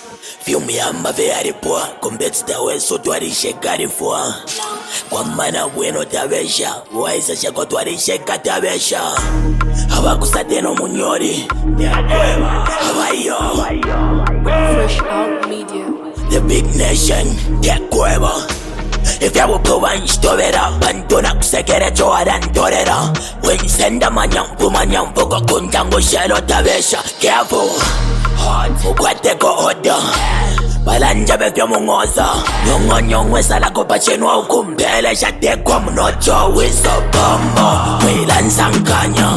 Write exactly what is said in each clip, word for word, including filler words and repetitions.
Filme yamba very poor, competitor we so twarisheka rifua. Kwa mana bueno tabesha, waisa shako twarisheka tabesha. Hawakusateno munyori, hawaio. Fresh Out Media. The big nation, get cueva. If you will go and store it up and do not sekere choaran torera. When you send a manyam pumanyam poco kunjango shelo tabesha. Careful, hard for quite go order. Balanja befyo mungoza. Nyongo nyongwe sala ko pachenwa ukumbele. Shate kwa mnocho wiso bombo. Mwilan sankanya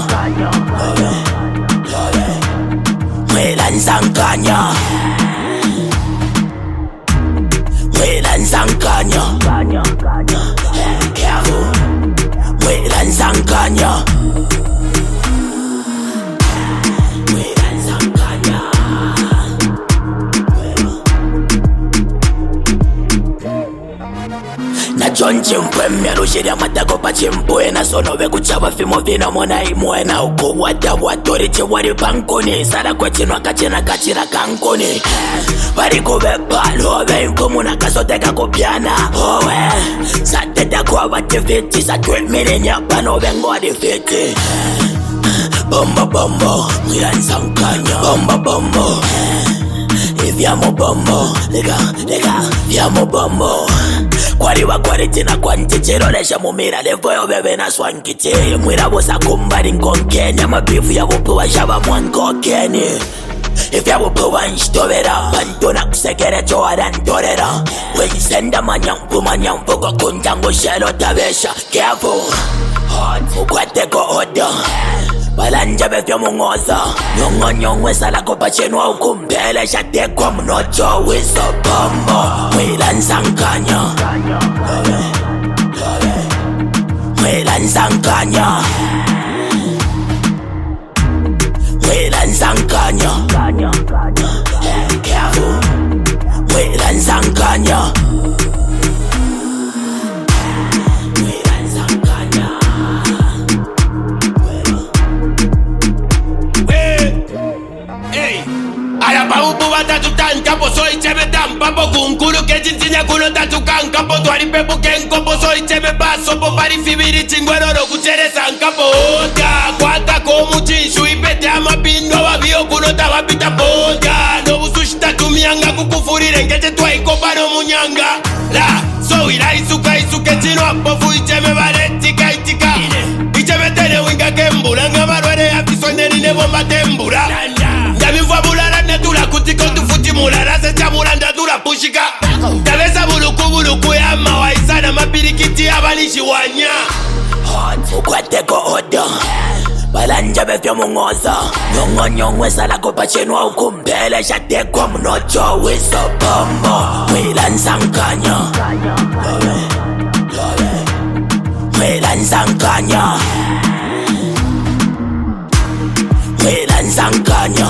Mwilan sankanya Mwilan sankanya Careful Mwilan sankanya Na John Chimpwe mmerushia matako pa chimpwe na sono ve kuchaba fimo vina mona imwe na uko wata watori chewari pankoni sara kwa chino kachina kachira kankoni bari kube palo ve inkomuna kasoteka kopiana owe sateta kwa watifiti sa twelve million ya pano vengo adifiti bomba bomba mwilan sankanya bomba bomba Viamo bombo, lega, lega, viamo bombo. Kwariwa kwariti na kwantichiro lesha mumira levoyo bebe na swankiti. Mwira bosa kumbari nkonkeni ama bifu ya wupuwa shaba mwankokeni. If ya wupuwa nshtovera, pantona kusekere choaran torera. When you send a manyampu manyampu kwa kunjango shelo tabesha. Careful, hard, ukwate ko oda. Balanja befyo mungoza. Nyongo nyongwe sala ko pachenwa ukumbele. Shate kwa mnocho wiso bombo. Mwilan sankanya Mwilan sankanya Mwilan sankanya Careful Mwilan sankanya Campo soy cheme tampa po kunkulu ke chinchinya kuno tatukan campo tuari pepo ken compo soy cheme paso po pari fibiri chingwero ro kuchere san campo oja kwata komu chinshu ipete ama pindo babio kuno tabapita poja no busushita tumianga kukufurire ngeche twaiko pano munyanga la so ira isuka isuke chino apo fui cheme bareti kaitika icheme tene winga kembula nga barwere afisoneri ne bomba tembura Yami fwa bulala netula kutiko tufuti mulala se chamula ndadura pushika Tabesa buluku buluku ya mawaisa na mapirikiti ya banishi wanya Ukwate ko oda Balanja befyo mungoza Nyongo nyongwe sala ko pachenwa ukumbele Shate kwa mnocho wiso bombo Mwilan sankanya Mwilan sankanya Mwilan sankanya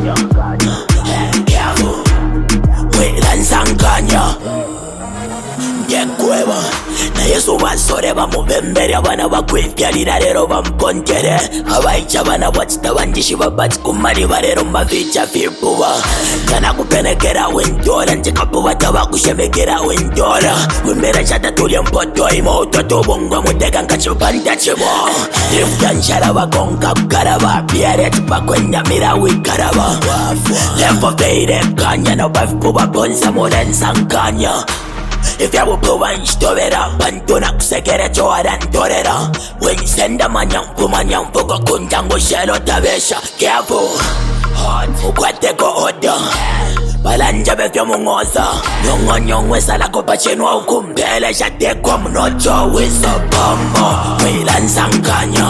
Careful Mwilan sankanya Ngekueba Na yesu basore bamubembere abana bakwifyalira rero bampontere Abaicha bana bwatita bandishi babati kumari barero mbaficha fipuba Kana kupenekera wendola Njikapuba taba kushemekera wendola Wimera shata tulia mpoto imo Utoto bongwa muteka nkachupanda chimo Rifta nshara wakonka kukaraba Piere tupa kwenda mira wikaraba Lefo feire kanya Na bafipuba bonza molen sankanya If you will go and store it up and do not sekere choaran torera. When you send a manyampu manyampu kwa kunjango shelo tabesha. Careful, hard, ukwate ko oda. Balanja befyo mungoza. Nyongo nyongwe sala ko pachenwa ukumbele. Shate kwa mnocho wiso bombo. Mwilan sankanya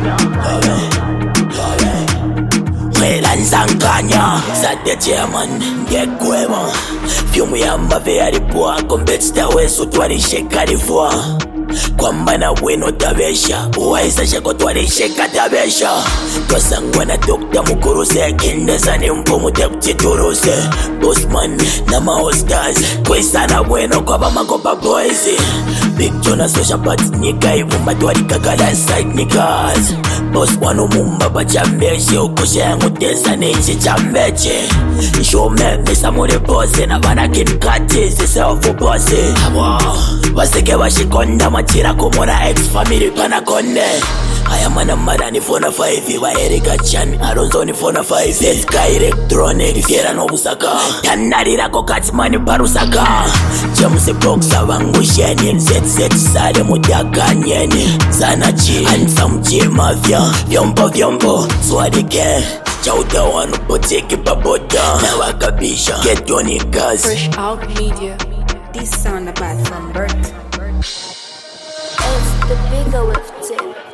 Mwilan sankanya Sate chairman Ngekueba Fyumu yamba very poor Competitor wesu twarisheka rifua Kwamba na wino tabesha Uwaisa shako twarisheka tabesha Twasangwa na dokta mukuruse Kindeza ni mpumu tekuchituruse Bossman na maostars Kwisa na wino kwa bamakopa boys Big Jonas social party nigga ivumba twari kakala side niggas. Boss wano mumba pa chambeche ukoshe yangu tesa neche chambeche. Show me mesa mure bosse na bana kinkati sise ofu bosse. Waseke washikonda machira kumona ex family pana konde. Ayamana mada ni phone five wa Erika Chan Alonso ni phone five Let's go electronic Fiera no busaka Yanarira ko Katsmani parusaka James boxa wangu sheni Z Z sade mutaka nyeni Zanachi Handsome J Mafia Vyombo vyombo Swadike Chauda wanu poteki paboda Na wakabisha Get on it guys Fresh Out Media. This sound about from birth. It's the bigger with tip.